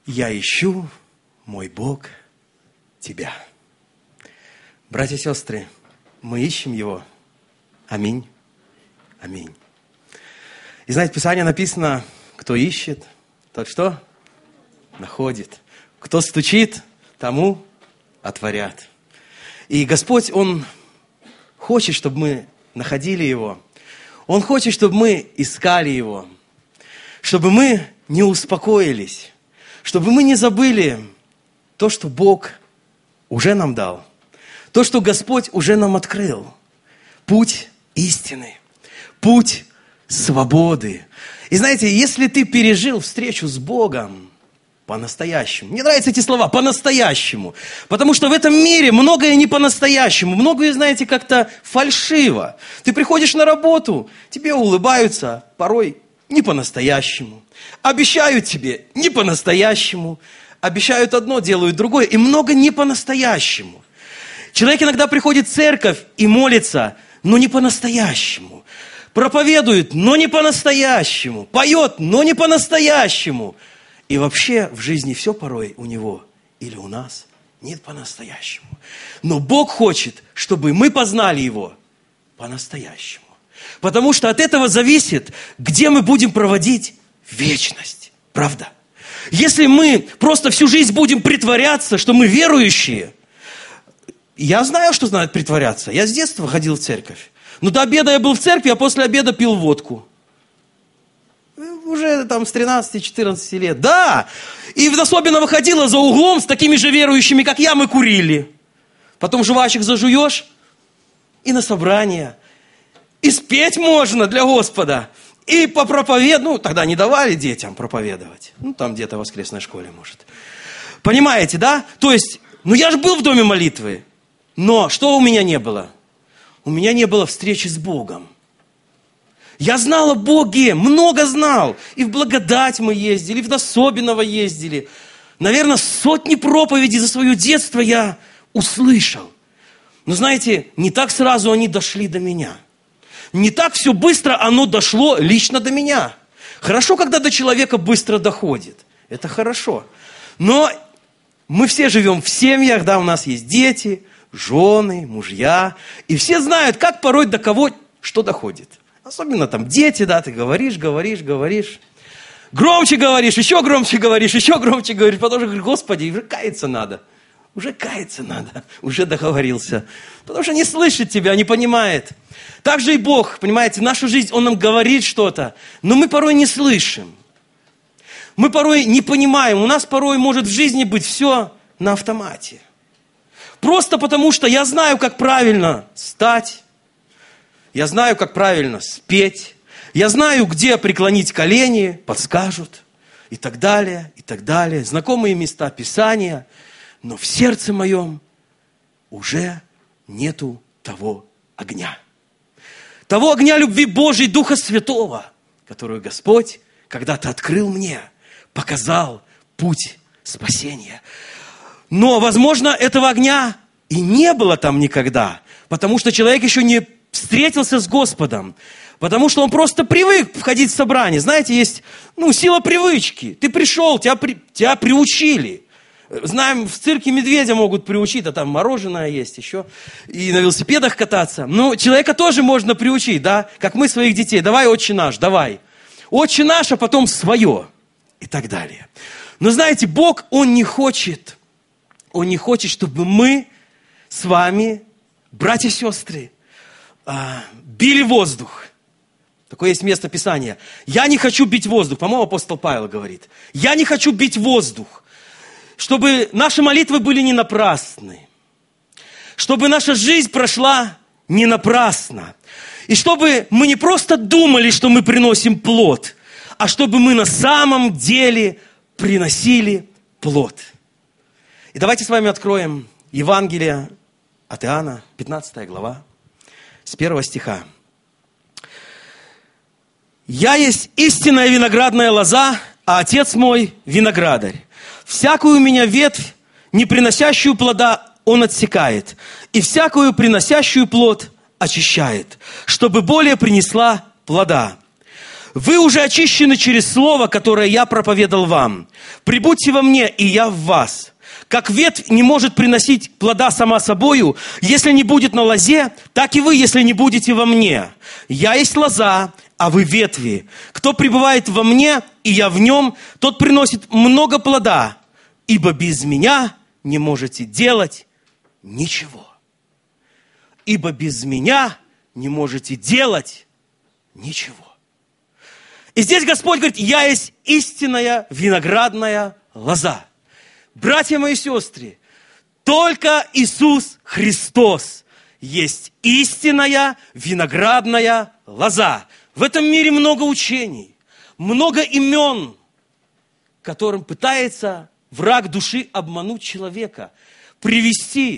Я ищу, мой Бог, Тебя. Братья и сестры, мы ищем Его. Аминь. Аминь. И знаете, в Писании написано, кто ищет, тот что? Находит. Кто стучит, тому отворят. И Господь, Он хочет, чтобы мы находили Его. Он хочет, чтобы мы искали Его. Чтобы мы не успокоились. Чтобы мы не забыли то, что Бог уже нам дал. То, что Господь уже нам открыл. Путь истины. Путь свободы. И знаете, если ты пережил встречу с Богом по-настоящему. Мне нравятся эти слова, по-настоящему. Потому что в этом мире многое не по-настоящему. Многое, знаете, как-то фальшиво. Ты приходишь на работу, тебе улыбаются, порой не по-настоящему. Обещают тебе не по-настоящему. Обещают одно, делают другое. И много не по-настоящему. Человек иногда приходит в церковь и молится, но не по-настоящему. Проповедует, но не по-настоящему. Поет, но не по-настоящему. И вообще в жизни все порой у него или у нас нет по-настоящему. Но Бог хочет, чтобы мы познали Его по-настоящему. Потому что от этого зависит, где мы будем проводить вечность. Правда? Если мы просто всю жизнь будем притворяться, что мы верующие, я знаю, что значит притворяться. Я с детства ходил в церковь. Но до обеда я был в церкви, а после обеда пил водку. Уже там с 13-14 лет. Да! И особенно выходила за углом с такими же верующими, как я, мы курили. Потом жвачек зажуешь и на собрание. И спеть можно для Господа. И попроповедовать. Тогда не давали детям проповедовать. Там где-то в воскресной школе, может. Понимаете, да? То есть, я же был в доме молитвы. Но что у меня не было? У меня не было встречи с Богом. Я знал о Боге, много знал. И в благодать мы ездили, и в Особенного ездили. Наверное, сотни проповедей за свое детство я услышал. Но знаете, не так сразу они дошли до меня. Не так все быстро оно дошло лично до меня. Хорошо, когда до человека быстро доходит. Это хорошо. Но мы все живем в семьях, да, у нас есть дети, жены, мужья. И все знают, как порой до кого что доходит. Особенно там дети, да, ты говоришь. Громче говоришь, еще громче говоришь, потому что, Господи, уже каяться надо. Уже договорился. Потому что не слышит тебя, не понимает. Так же и Бог, понимаете, нашу жизнь, Он нам говорит что-то, но мы порой не слышим. Мы порой не понимаем, у нас порой может в жизни быть все на автомате. Просто потому, что я знаю, как правильно встать, я знаю, как правильно спеть, я знаю, где преклонить колени, подскажут, и так далее, и так далее. Знакомые места Писания, но в сердце моем уже нету того огня. Того огня любви Божьей, Духа Святого, которую Господь когда-то открыл мне, показал путь спасения. Но, возможно, этого огня и не было там никогда, потому что человек еще не встретился с Господом, потому что он просто привык входить в собрание. Знаете, есть сила привычки. Ты пришел, тебя приучили. Знаем, в цирке медведя могут приучить, а там мороженое есть еще, и на велосипедах кататься. Человека тоже можно приучить, да, как мы своих детей. Давай, Отче наш, давай. Отче наш, а потом свое. И так далее. Но знаете, Бог, Он не хочет, чтобы мы с вами, братья и сестры, били воздух. Такое есть место Писания. Я не хочу бить воздух. По-моему, апостол Павел говорит. Я не хочу бить воздух. Чтобы наши молитвы были не напрасны. Чтобы наша жизнь прошла не напрасно. И чтобы мы не просто думали, что мы приносим плод, а чтобы мы на самом деле приносили плод. И давайте с вами откроем Евангелие от Иоанна, 15 глава, с 1 стиха. «Я есть истинная виноградная лоза, а Отец мой виноградарь. Всякую у меня ветвь, не приносящую плода, Он отсекает, и всякую приносящую плод очищает, чтобы более принесла плода. Вы уже очищены через слово, которое я проповедал вам. Прибудьте во мне, и я в вас. Как ветвь не может приносить плода сама собою, если не будет на лозе, так и вы, если не будете во мне. Я есть лоза, а вы ветви. Кто пребывает во мне, и я в нем, тот приносит много плода, ибо без меня не можете делать ничего. Ибо без меня не можете делать ничего. И здесь Господь говорит, я есть истинная виноградная лоза. Братья мои и сестры, только Иисус Христос есть истинная виноградная лоза. В этом мире много учений, много имен, которым пытается враг души обмануть человека, привести.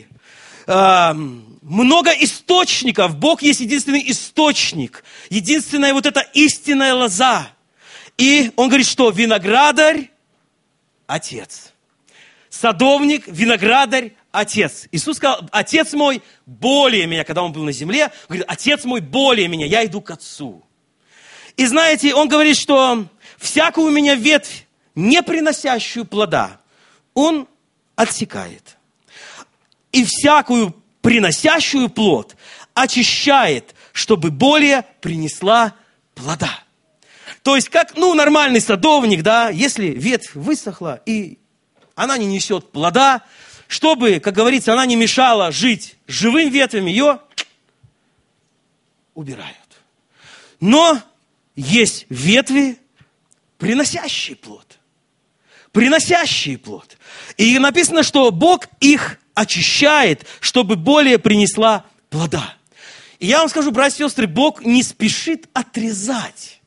Много источников. Бог есть единственный источник, единственная вот эта истинная лоза. И Он говорит, что виноградарь – Отец. Садовник, виноградарь, Отец. Иисус сказал, Отец мой более меня, когда Он был на земле, говорит, Отец мой более меня, я иду к Отцу. И знаете, Он говорит, что всякую у меня ветвь, не приносящую плода, Он отсекает. И всякую приносящую плод очищает, чтобы более принесла плода. То есть, как, нормальный садовник, да, если ветвь высохла, и она не несет плода, чтобы, как говорится, она не мешала жить живым ветвям, ее убирают. Но есть ветви, приносящие плод. Приносящие плод. И написано, что Бог их очищает, чтобы более принесла плода. И я вам скажу, братья и сестры, Бог не спешит отрезать.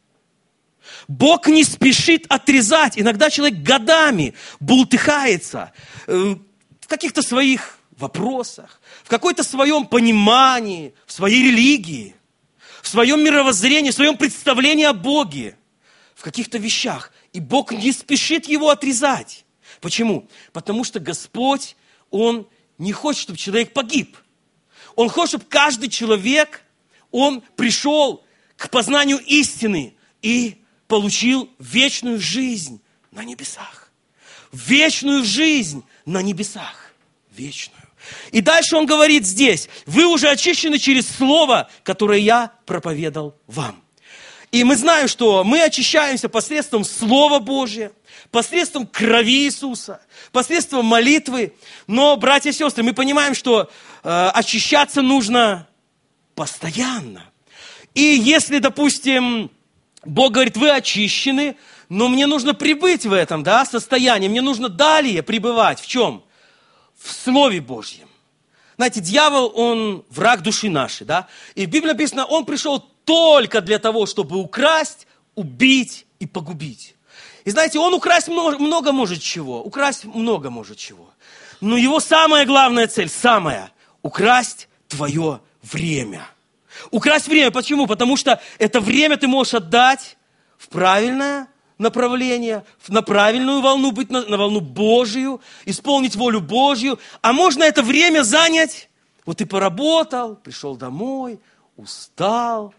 Бог не спешит отрезать. Иногда человек годами бултыхается в каких-то своих вопросах, в какой-то своем понимании, в своей религии, в своем мировоззрении, в своем представлении о Боге, в каких-то вещах. И Бог не спешит его отрезать. Почему? Потому что Господь, Он не хочет, чтобы человек погиб. Он хочет, чтобы каждый человек, он пришел к познанию истины и получил вечную жизнь на небесах. Вечную жизнь на небесах. Вечную. И дальше он говорит здесь, вы уже очищены через слово, которое я проповедал вам. И мы знаем, что мы очищаемся посредством Слова Божия, посредством крови Иисуса, посредством молитвы. Но, братья и сестры, мы понимаем, что очищаться нужно постоянно. И если, допустим, Бог говорит, вы очищены, но мне нужно прибыть в этом состоянии, мне нужно далее пребывать. В чем? В Слове Божьем. Знаете, дьявол, он враг души нашей, да? И в Библии написано, он пришел только для того, чтобы украсть, убить и погубить. И знаете, он украсть много может чего. Украсть много может чего. Но его самая главная цель, украсть твое время. Украсть время. Почему? Потому что это время ты можешь отдать в правильное направление, на правильную волну, быть на волну Божию, исполнить волю Божью. А можно это время занять. Вот ты поработал, пришел домой, устал,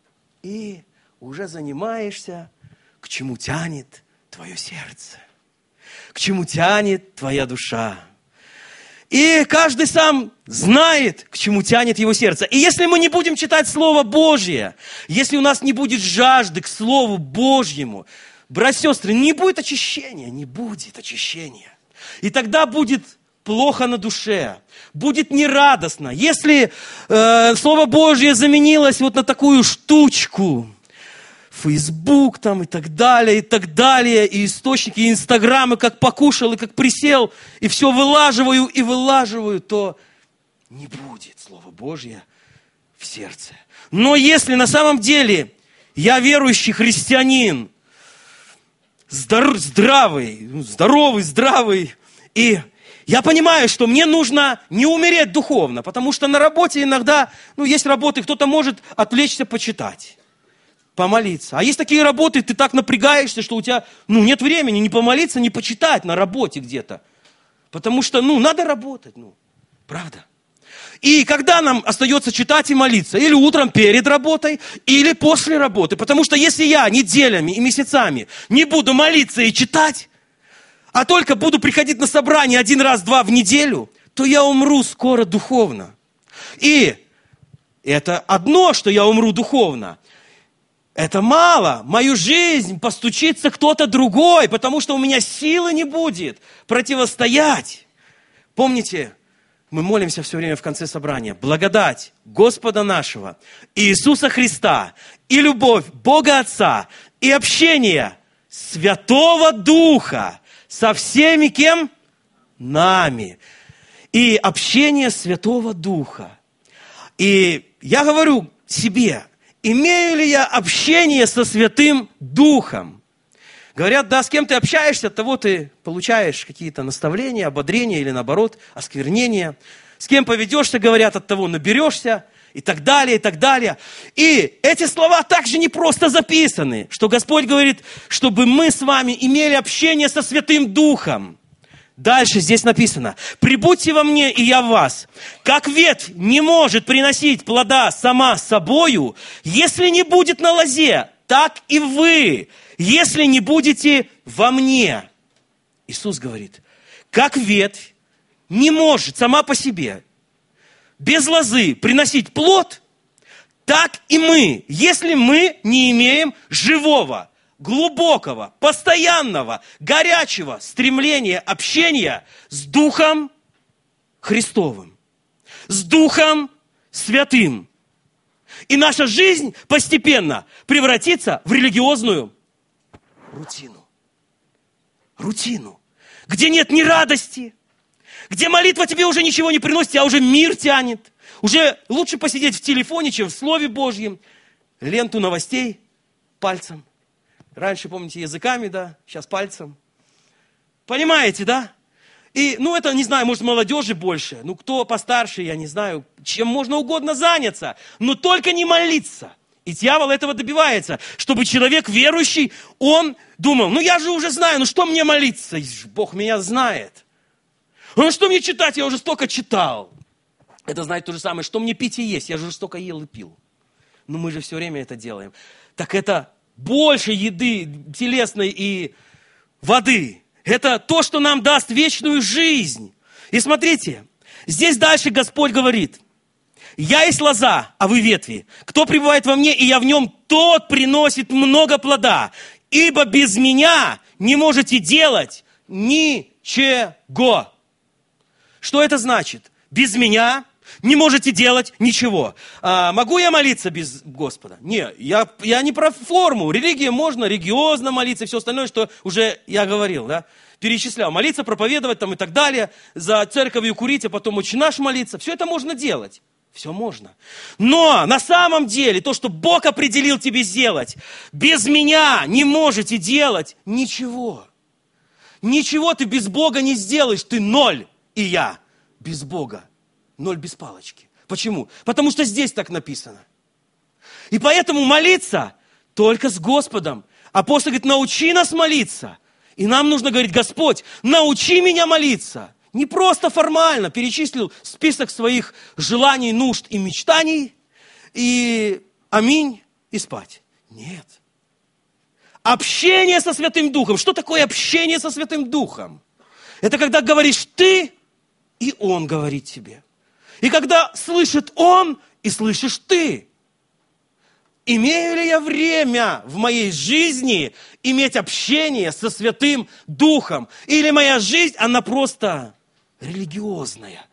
и уже занимаешься, к чему тянет твое сердце, к чему тянет твоя душа. И каждый сам знает, к чему тянет его сердце. И если мы не будем читать Слово Божье, если у нас не будет жажды к Слову Божьему, братья и сестры, не будет очищения, не будет очищения. И тогда будет плохо на душе, будет нерадостно. Если Слово Божье заменилось вот на такую штучку, Facebook там и так далее, и источники, и инстаграмы, как покушал и как присел, и все вылаживаю, то не будет Слова Божье в сердце. Но если на самом деле я верующий христианин, здоровый, и я понимаю, что мне нужно не умереть духовно, потому что на работе иногда, есть работы, кто-то может отвлечься почитать, помолиться. А есть такие работы, ты так напрягаешься, что у тебя, нет времени ни помолиться, ни почитать на работе где-то. Потому что, надо работать, правда. И когда нам остается читать и молиться? Или утром перед работой, или после работы. Потому что если я неделями и месяцами не буду молиться и читать, а только буду приходить на собрание 1 раз, 2 в неделю, то я умру скоро духовно. И это одно, что я умру духовно. Это мало. Мою жизнь постучится кто-то другой, потому что у меня силы не будет противостоять. Помните, мы молимся все время в конце собрания. Благодать Господа нашего, Иисуса Христа, и любовь Бога Отца, и общение Святого Духа со всеми кем? Нами. И общение Святого Духа. И я говорю себе, имею ли я общение со Святым Духом? Говорят, да, с кем ты общаешься, от того ты получаешь какие-то наставления, ободрения или наоборот, осквернения. С кем поведешься, говорят, от того наберешься и так далее, и так далее. И эти слова также не просто записаны, что Господь говорит, чтобы мы с вами имели общение со Святым Духом. Дальше здесь написано, «Прибудьте во мне, и я в вас. Как ветвь не может приносить плода сама собою, если не будет на лозе, так и вы, если не будете во мне». Иисус говорит, как ветвь не может сама по себе, без лозы приносить плод, так и мы, если мы не имеем живого, глубокого, постоянного, горячего стремления, общения с Духом Христовым, с Духом Святым. И наша жизнь постепенно превратится в религиозную рутину. Рутину, где нет ни радости, где молитва тебе уже ничего не приносит, а уже мир тянет. Уже лучше посидеть в телефоне, чем в Слове Божьем. Ленту новостей пальцем. Раньше, помните, языками, да, сейчас пальцем. Понимаете, да? И, это, не знаю, может, молодежи больше. Кто постарше, я не знаю, чем можно угодно заняться. Но только не молиться. И дьявол этого добивается, чтобы человек верующий, он думал, я же уже знаю, что мне молиться? Бог меня знает. Что мне читать? Я уже столько читал. Это, знаете, то же самое, что мне пить и есть? Я же уже столько ел и пил. Мы же все время это делаем. Так это больше еды телесной и воды. Это то, что нам даст вечную жизнь. И смотрите, здесь дальше Господь говорит, «Я есть лоза, а вы ветви. Кто пребывает во мне, и я в нем, тот приносит много плода. Ибо без меня не можете делать ничего». Что это значит? Без меня не можете делать ничего. Могу я молиться без Господа? Нет, я не про форму. Религия можно религиозно молиться, все остальное, что уже я говорил, да? Перечислял. Молиться, проповедовать там и так далее, за церковью курить, а потом «Отче наш» молиться. Все это можно делать. Все можно. Но на самом деле то, что Бог определил тебе сделать, без меня не можете делать ничего. Ничего ты без Бога не сделаешь. Ты ноль. И я без Бога. 0 без палочки. Почему? Потому что здесь так написано. И поэтому молиться только с Господом. Апостол говорит, научи нас молиться. И нам нужно говорить, Господь, научи меня молиться. Не просто формально перечислил список своих желаний, нужд и мечтаний. И аминь, и спать. Нет. Общение со Святым Духом. Что такое общение со Святым Духом? Это когда говоришь ты, и Он говорит тебе. И когда слышит Он, и слышишь ты. Имею ли я время в моей жизни иметь общение со Святым Духом? Или моя жизнь, она просто религиозная?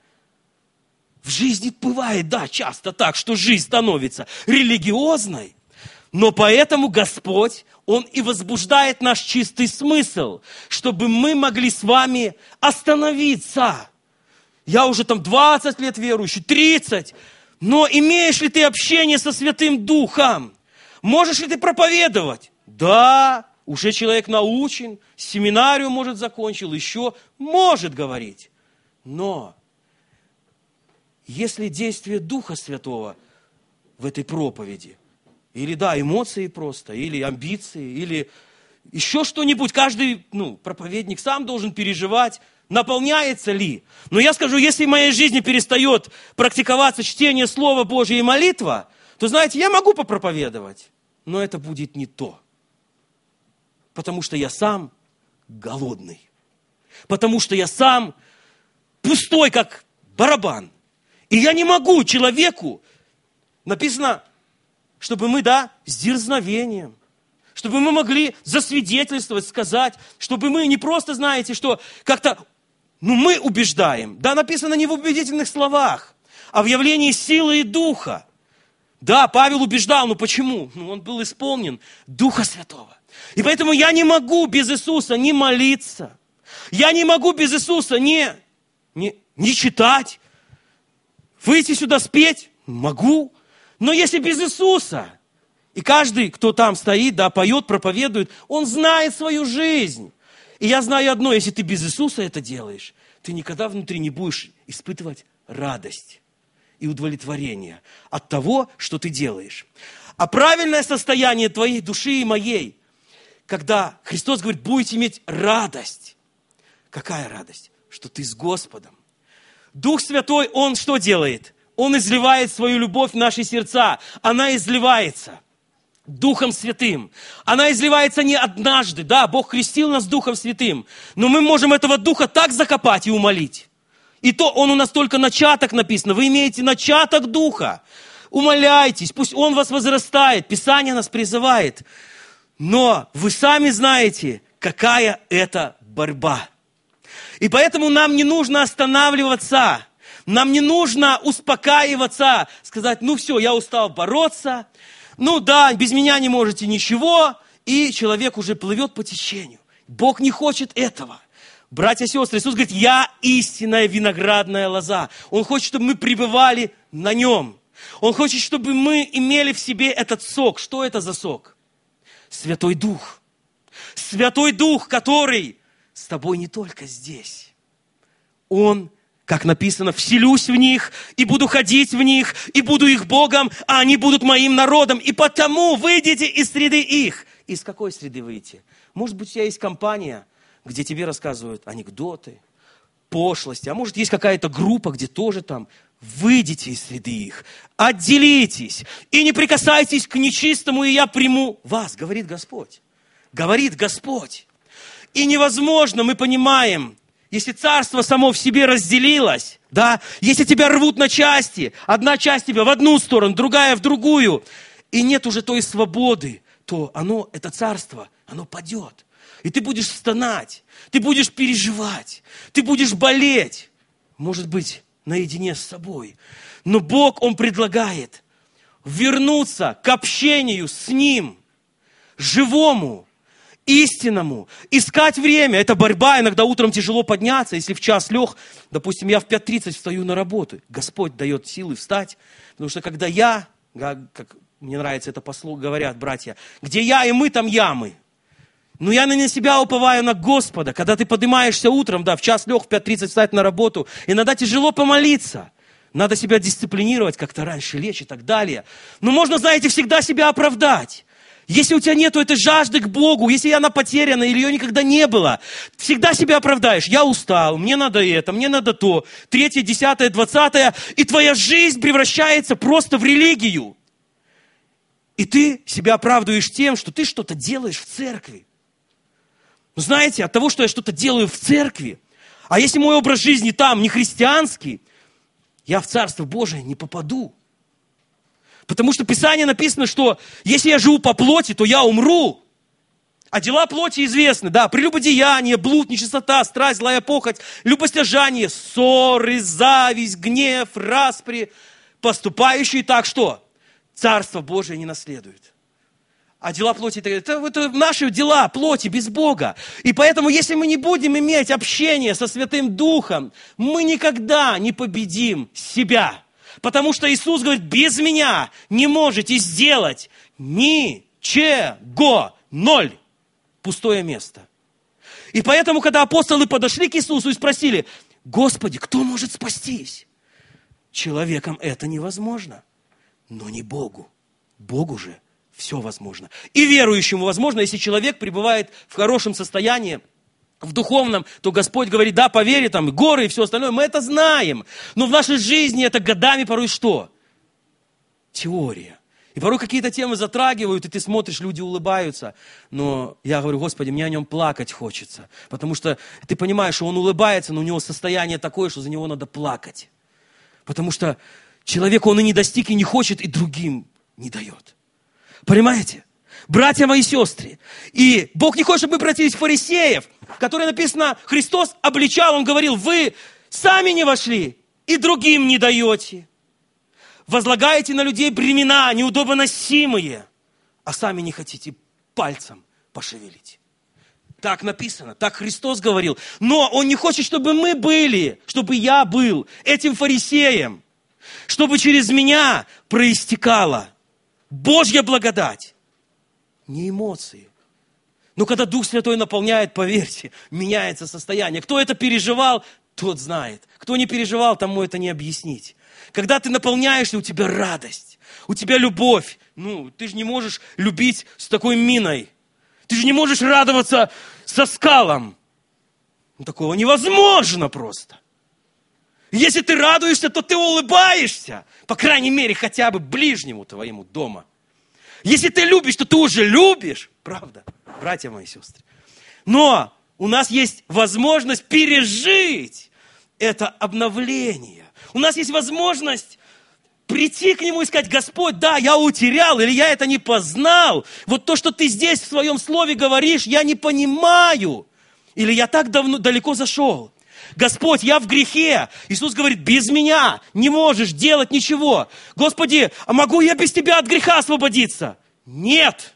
В жизни бывает, да, часто так, что жизнь становится религиозной. Но поэтому Господь, Он и возбуждает наш чистый смысл, чтобы мы могли с вами остановиться. Я уже 20 лет верующий, 30. Но имеешь ли ты общение со Святым Духом? Можешь ли ты проповедовать? Да, уже человек научен, семинарию, может, закончил, еще может говорить. Но если действие Духа Святого в этой проповеди, или да, эмоции просто, или амбиции, или еще что-нибудь. Каждый проповедник сам должен переживать, наполняется ли. Но я скажу, если в моей жизни перестает практиковаться чтение Слова Божьего и молитва, то, знаете, я могу попроповедовать, но это будет не то. Потому что я сам голодный. Потому что я сам пустой, как барабан. И я не могу человеку, написано, чтобы мы, с дерзновением, чтобы мы могли засвидетельствовать, сказать, чтобы мы не просто, знаете, что как-то, мы убеждаем. Да, написано не в убедительных словах, а в явлении силы и духа. Да, Павел убеждал, но почему? Он был исполнен Духа Святого. И поэтому я не могу без Иисуса не молиться. Я не могу без Иисуса не читать. Выйти сюда спеть? Могу. Но если без Иисуса, и каждый, кто там стоит, поет, проповедует, он знает свою жизнь. И я знаю одно, если ты без Иисуса это делаешь, ты никогда внутри не будешь испытывать радость и удовлетворение от того, что ты делаешь. А правильное состояние твоей души и моей, когда Христос говорит, будете иметь радость. Какая радость? Что ты с Господом. Дух Святой, Он что делает? Он изливает свою любовь в наши сердца. Она изливается Духом Святым. Она изливается не однажды. Да, Бог крестил нас Духом Святым. Но мы можем этого Духа так закопать и умолить. И то Он у нас только начаток написано. Вы имеете начаток Духа. Умоляйтесь, пусть Он вас возрастает. Писание нас призывает. Но вы сами знаете, какая это борьба. И поэтому нам не нужно останавливаться. Нам не нужно успокаиваться, сказать, все, я устал бороться. Без меня не можете ничего. И человек уже плывет по течению. Бог не хочет этого. Братья и сестры, Иисус говорит, я истинная виноградная лоза. Он хочет, чтобы мы пребывали на Нем. Он хочет, чтобы мы имели в себе этот сок. Что это за сок? Святой Дух. Святой Дух, который с тобой не только здесь. Он, как написано, вселюсь в них, и буду ходить в них, и буду их Богом, а они будут моим народом. И потому выйдите из среды их. Из какой среды выйти? Может быть, у тебя есть компания, где тебе рассказывают анекдоты, пошлости. А может, есть какая-то группа, где тоже там. Выйдите из среды их, отделитесь и не прикасайтесь к нечистому, и я приму вас, говорит Господь. Говорит Господь. И невозможно, мы понимаем, если царство само в себе разделилось, если тебя рвут на части, одна часть тебя в одну сторону, другая в другую, и нет уже той свободы, то это царство, оно падет. И ты будешь стонать, ты будешь переживать, ты будешь болеть. Может быть, наедине с собой. Но Бог, Он предлагает вернуться к общению с Ним, живому, истинному, искать время. Это борьба, иногда утром тяжело подняться, если в час лег, допустим, я в 5:30 встаю на работу. Господь дает силы встать, потому что когда я, как мне нравится это послуг, говорят братья, где я и мы, там ямы. Но я на себя уповаю на Господа. Когда ты поднимаешься утром, в час лег, в 5:30 встать на работу, иногда тяжело помолиться. Надо себя дисциплинировать, как-то раньше лечь и так далее. Но можно, знаете, всегда себя оправдать. Если у тебя нету этой жажды к Богу, если она потеряна или ее никогда не было, всегда себя оправдаешь. Я устал, мне надо это, мне надо то. 3, 10, 20. И твоя жизнь превращается просто в религию. И ты себя оправдываешь тем, что ты что-то делаешь в церкви. Но знаете, от того, что я что-то делаю в церкви, а если мой образ жизни там не христианский, я в Царство Божие не попаду. Потому что в Писании написано, что если я живу по плоти, то я умру. А дела плоти известны, прелюбодеяние, блуд, нечистота, страсть, злая похоть, любостяжание, ссоры, зависть, гнев, распри. Поступающие так что? Царство Божие не наследует. А дела плоти, это наши дела плоти без Бога. И поэтому, если мы не будем иметь общение со Святым Духом, мы никогда не победим себя. Потому что Иисус говорит, без меня не можете сделать ничего. 0. Пустое место. И поэтому, когда апостолы подошли к Иисусу и спросили, Господи, кто может спастись? Человеком это невозможно, но не Богу. Богу же все возможно. И верующему возможно, если человек пребывает в хорошем состоянии, в духовном, то Господь говорит, да, по вере, там, горы и все остальное, мы это знаем. Но в нашей жизни это годами порой что? Теория. И порой какие-то темы затрагивают, и ты смотришь, люди улыбаются. Но я говорю, Господи, мне о нем плакать хочется. Потому что ты понимаешь, что он улыбается, но у него состояние такое, что за него надо плакать. Потому что человек, он и не достиг, и не хочет, и другим не дает. Понимаете? Братья мои сестры. И Бог не хочет, чтобы мы превратились в фарисеев, которые написано, Христос обличал, Он говорил, вы сами не вошли и другим не даете. Возлагаете на людей бремена, неудобоносимые, а сами не хотите пальцем пошевелить. Так написано, так Христос говорил. Но Он не хочет, чтобы мы были, чтобы я был этим фарисеем, чтобы через меня проистекала Божья благодать. Не эмоции. Но когда Дух Святой наполняет, поверьте, меняется состояние. Кто это переживал, тот знает. Кто не переживал, тому это не объяснить. Когда ты наполняешься, у тебя радость, у тебя любовь. Ты же не можешь любить с такой миной. Ты же не можешь радоваться со скалом. Такого невозможно просто. Если ты радуешься, то ты улыбаешься. По крайней мере, хотя бы ближнему твоему дома. Если ты любишь, то ты уже любишь. Правда, братья мои сестры. Но у нас есть возможность пережить это обновление. У нас есть возможность прийти к Нему и сказать, Господь, да, я утерял, или я это не познал. Вот то, что ты здесь в своем слове говоришь, я не понимаю. Или я так далеко зашел. Господь, я в грехе. Иисус говорит, без меня не можешь делать ничего. Господи, а могу я без Тебя от греха освободиться? Нет.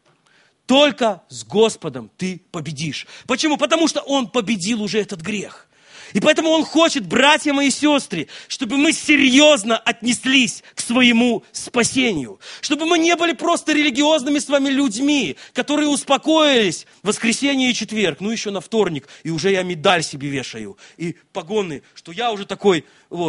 Только с Господом ты победишь. Почему? Потому что Он победил уже этот грех. И поэтому Он хочет, братья мои сестры, чтобы мы серьезно отнеслись к своему спасению. Чтобы мы не были просто религиозными с вами людьми, которые успокоились в воскресенье и четверг, еще на вторник, и уже я медаль себе вешаю, и погоны, что я уже такой,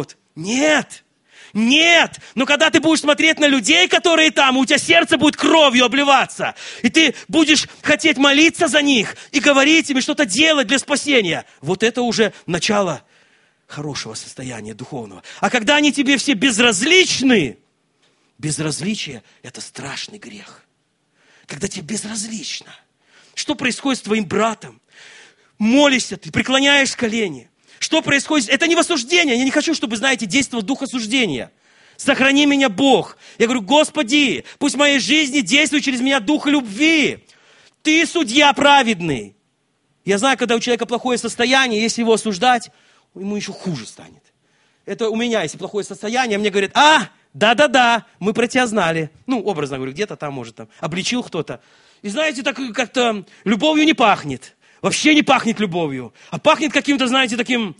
Нет! Нет! Но когда ты будешь смотреть на людей, которые там, у тебя сердце будет кровью обливаться, и ты будешь хотеть молиться за них, и говорить им, и что-то делать для спасения, вот это уже начало хорошего состояния духовного. А когда они тебе все безразличны, безразличие – это страшный грех. Когда тебе безразлично, что происходит с твоим братом? Молишься ты, преклоняешь колени. Что происходит? Это не в осуждение. Я не хочу, чтобы, действовал дух осуждения. Сохрани меня, Бог. Я говорю, Господи, пусть в моей жизни действует через меня дух любви. Ты судья праведный. Я знаю, когда у человека плохое состояние, если его осуждать, ему еще хуже станет. Это у меня, если плохое состояние, мне говорят, да, мы про тебя знали. Образно говорю, где-то там, может, обличил кто-то. И знаете, так как-то любовью не пахнет. Вообще не пахнет любовью, а пахнет каким-то, таким,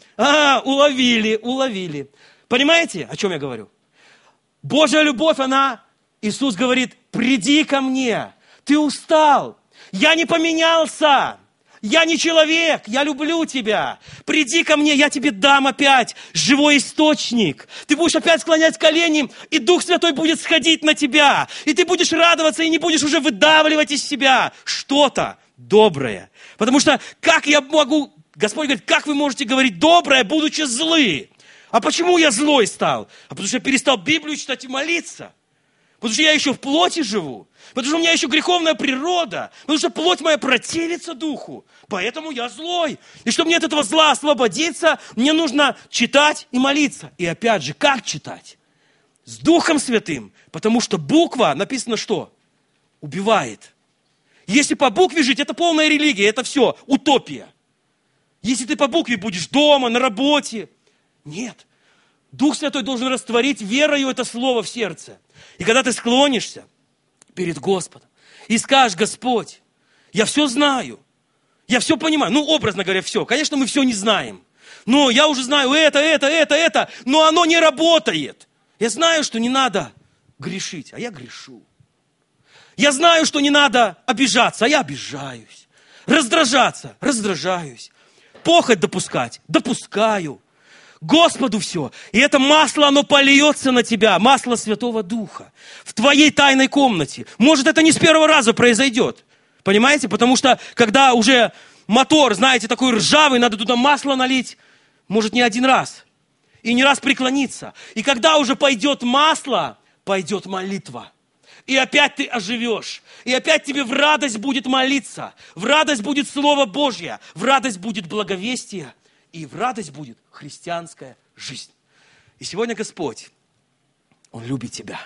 уловили. Понимаете, о чем я говорю? Божья любовь, Иисус говорит, приди ко мне, ты устал, я не поменялся, я не человек, я люблю тебя. Приди ко мне, я тебе дам опять живой источник. Ты будешь опять склонять колени, и Дух Святой будет сходить на тебя. И ты будешь радоваться, и не будешь уже выдавливать из себя что-то доброе. Потому что как я могу, Господь говорит, как вы можете говорить доброе, будучи злы? А почему я злой стал? Потому что я перестал Библию читать и молиться. Потому что я еще в плоти живу. Потому что у меня еще греховная природа. Потому что плоть моя противится духу. Поэтому я злой. И чтобы мне от этого зла освободиться, мне нужно читать и молиться. И опять же, как читать? С Духом Святым. Потому что буква, написано что? Убивает. Если по букве жить, это полная религия, это все, утопия. Если ты по букве будешь дома, на работе. Нет. Дух Святой должен растворить верою это слово в сердце. И когда ты склонишься перед Господом и скажешь, Господь, я все знаю, я все понимаю. Образно говоря, все. Конечно, мы все не знаем. Но я уже знаю это, но оно не работает. Я знаю, что не надо грешить, а я грешу. Я знаю, что не надо обижаться, а я обижаюсь. Раздражаться, раздражаюсь. Похоть допускать, допускаю. Господу все. И это масло, оно польется на тебя, масло Святого Духа, в твоей тайной комнате. Может, это не с первого раза произойдет. Понимаете? Потому что, когда уже мотор, знаете, такой ржавый, надо туда масло налить, может, не один раз. И не раз преклониться. И когда уже пойдет масло, пойдет молитва. И опять ты оживешь. И опять тебе в радость будет молиться. В радость будет Слово Божье. В радость будет благовестие. И в радость будет христианская жизнь. И сегодня Господь, Он любит тебя.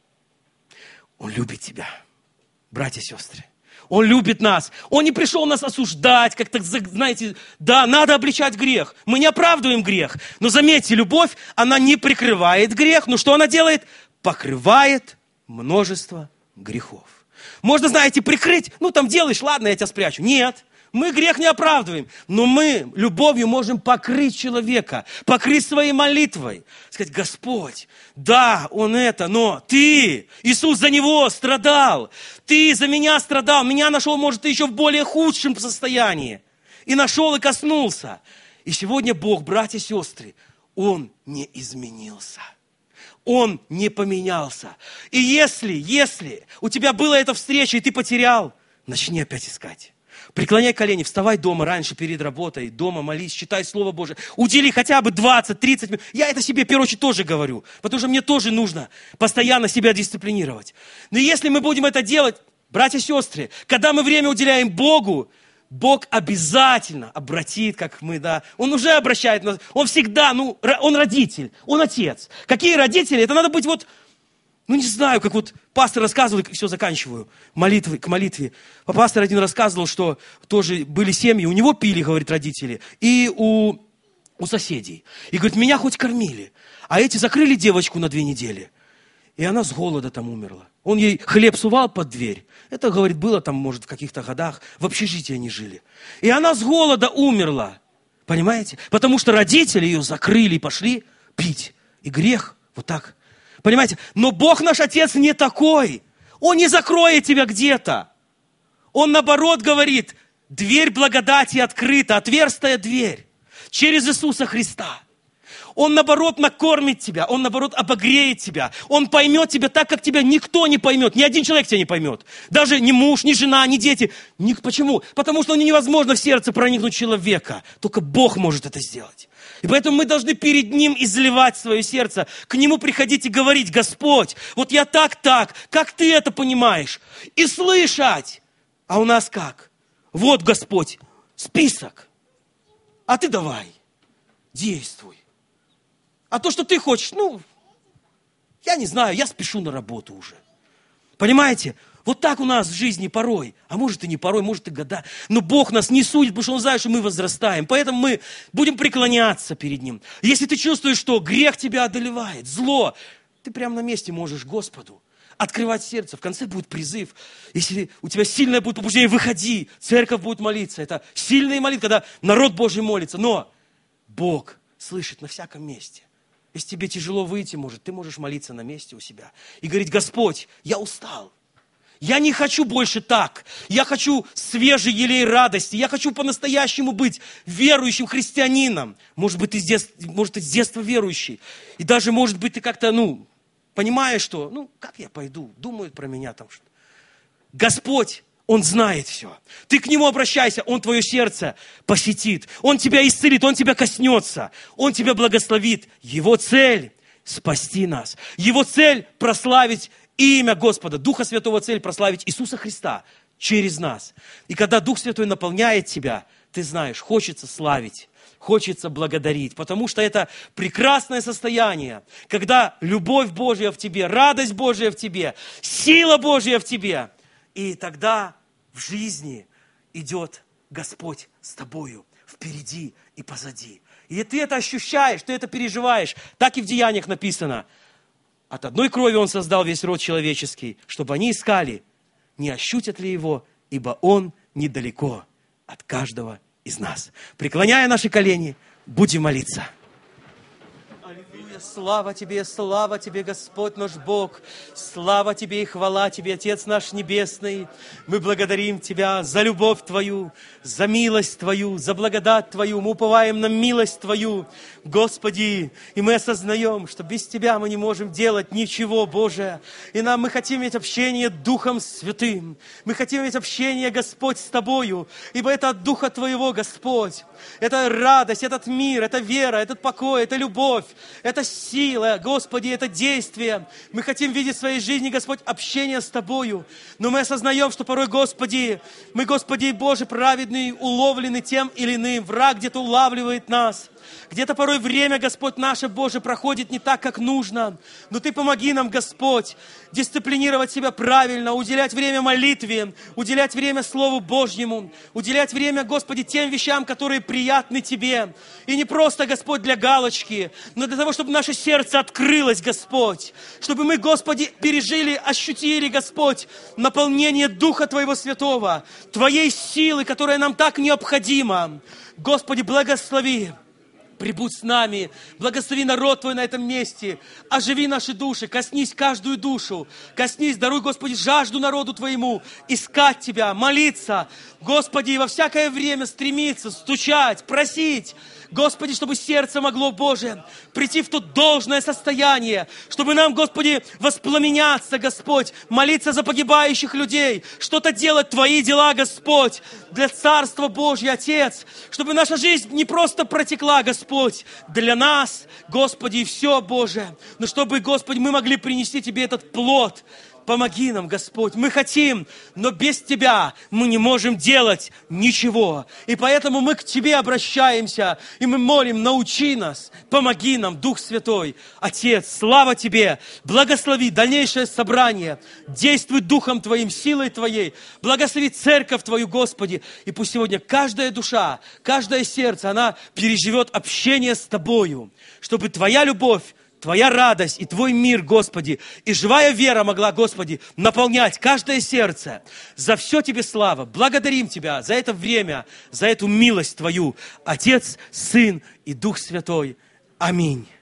Он любит тебя. Братья и сестры. Он любит нас. Он не пришел нас осуждать, как-то, знаете, да, надо обличать грех. Мы не оправдываем грех. Но заметьте, любовь, она не прикрывает грех. Но что она делает? Покрывает множество грехов. Можно, знаете, прикрыть. Ну, там делаешь, ладно, я тебя спрячу. Нет. Мы грех не оправдываем, но мы любовью можем покрыть человека, покрыть своей молитвой. Сказать: Господь, да, он это, но ты, Иисус за него страдал, ты за меня страдал, меня нашел, может, еще в более худшем состоянии. И нашел, и коснулся. И сегодня Бог, братья и сестры, Он не изменился. Он не поменялся. И если у тебя была эта встреча, и ты потерял, начни опять искать. Преклоняй колени, вставай дома раньше перед работой, дома молись, читай Слово Божие. Удели хотя бы 20-30 минут. Я это себе, в первую очередь, тоже говорю, потому что мне тоже нужно постоянно себя дисциплинировать. Но если мы будем это делать, братья и сестры, когда мы время уделяем Богу, Бог обязательно обратит, как мы, да. Он уже обращает нас, Он всегда, Он родитель, Он отец. Какие родители? Это надо быть не знаю, как пастор рассказывал, и все, заканчиваю, к молитве. Пастор один рассказывал, что тоже были семьи, у него пили, говорит, родители, и у соседей. И говорит, меня хоть кормили, а эти закрыли девочку на 2 недели. И она с голода там умерла. Он ей хлеб сувал под дверь. Это, говорит, было там, может, в каких-то годах, в общежитии они жили. И она с голода умерла, понимаете? Потому что родители ее закрыли и пошли пить. И грех вот так. Понимаете? Но Бог наш Отец не такой. Он не закроет тебя где-то. Он наоборот говорит, дверь благодати открыта, отверстая дверь. Через Иисуса Христа. Он наоборот накормит тебя, Он наоборот обогреет тебя. Он поймет тебя так, как тебя никто не поймет. Ни один человек тебя не поймет. Даже ни муж, ни жена, ни дети. Почему? Потому что невозможно в сердце проникнуть человека. Только Бог может это сделать. И поэтому мы должны перед Ним изливать свое сердце, к Нему приходить и говорить: Господь, вот я так, как Ты это понимаешь? И слышать. А у нас как? Вот, Господь, список. А Ты давай, действуй. А то, что Ты хочешь, я не знаю, я спешу на работу уже. Понимаете? Вот так у нас в жизни порой, а может и не порой, может и года. Но Бог нас не судит, потому что Он знает, что мы возрастаем. Поэтому мы будем преклоняться перед Ним. Если ты чувствуешь, что грех тебя одолевает, зло, ты прямо на месте можешь Господу открывать сердце. В конце будет призыв. Если у тебя сильное будет побуждение, выходи. Церковь будет молиться. Это сильные молитвы, когда народ Божий молится. Но Бог слышит на всяком месте. Если тебе тяжело выйти, ты можешь молиться на месте у себя. И говорить: Господь, я устал. Я не хочу больше так. Я хочу свежий елей радости. Я хочу по-настоящему быть верующим христианином. Может быть, ты с детства верующий. И даже, может быть, ты как-то, понимаешь, что, как я пойду? Думают про меня там что-то. Господь, Он знает все. Ты к Нему обращайся, Он твое сердце посетит. Он тебя исцелит, Он тебя коснется. Он тебя благословит. Его цель – спасти нас. Его цель – прославить имя Господа. Духа Святого цель – прославить Иисуса Христа через нас. И когда Дух Святой наполняет тебя, ты знаешь, хочется славить, хочется благодарить. Потому что это прекрасное состояние, когда любовь Божья в тебе, радость Божья в тебе, сила Божья в тебе. И тогда в жизни идет Господь с тобою впереди и позади. И ты это ощущаешь, ты это переживаешь. Так и в Деяниях написано. От одной крови Он создал весь род человеческий, чтобы они искали, не ощутят ли Его, ибо Он недалеко от каждого из нас. Преклоняя наши колени, будем молиться. Аллилуйя. слава Тебе, Господь наш Бог. Слава Тебе и хвала Тебе, Отец наш Небесный. Мы благодарим Тебя за любовь Твою, за милость Твою, за благодать Твою. Мы уповаем на милость Твою, Господи. И мы осознаем, что без Тебя мы не можем делать ничего, Боже. И мы хотим иметь общение Духом Святым. Мы хотим иметь общение, Господь, с Тобою. Ибо это от Духа Твоего, Господь. Это радость, этот мир, это вера, этот покой, это любовь, это сила, Господи, это действие. Мы хотим видеть в своей жизни, Господь, общение с Тобою. Но мы осознаем, что порой, Господи, мы, Господи Боже, праведный, уловлены тем или иным. Враг где-то улавливает нас. Где-то порой время, Господь, наше, Боже, проходит не так, как нужно. Но Ты помоги нам, Господь, дисциплинировать себя правильно, уделять время молитве, уделять время Слову Божьему, уделять время, Господи, тем вещам, которые приятны Тебе. И не просто, Господь, для галочки, но для того, чтобы наше сердце открылось, Господь. Чтобы мы, Господи, пережили, ощутили, Господь, наполнение Духа Твоего Святого, Твоей силы, которая нам так необходима. Господи, благослови. Прибудь с нами, благослови народ Твой на этом месте, оживи наши души, коснись каждую душу, коснись, даруй, Господи, жажду народу Твоему, искать Тебя, молиться, Господи, во всякое время стремиться, стучать, просить, Господи, чтобы сердце могло, Боже, прийти в то должное состояние, чтобы нам, Господи, воспламеняться, Господь, молиться за погибающих людей, что-то делать Твои дела, Господь, для Царства Божьего, Отец, чтобы наша жизнь не просто протекла, Господь, для нас, Господи, и все, Боже, но чтобы, Господи, мы могли принести Тебе этот плод. Помоги нам, Господь. Мы хотим, но без Тебя мы не можем делать ничего. И поэтому мы к Тебе обращаемся, и мы молим, научи нас, помоги нам, Дух Святой. Отец, слава Тебе, благослови дальнейшее собрание, действуй Духом Твоим, силой Твоей, благослови церковь Твою, Господи. И пусть сегодня каждая душа, каждое сердце, она переживет общение с Тобою, чтобы Твоя любовь, Твоя радость и Твой мир, Господи, и живая вера могла, Господи, наполнять каждое сердце. За все Тебе слава. Благодарим Тебя за это время, за эту милость Твою. Отец, Сын и Дух Святой. Аминь.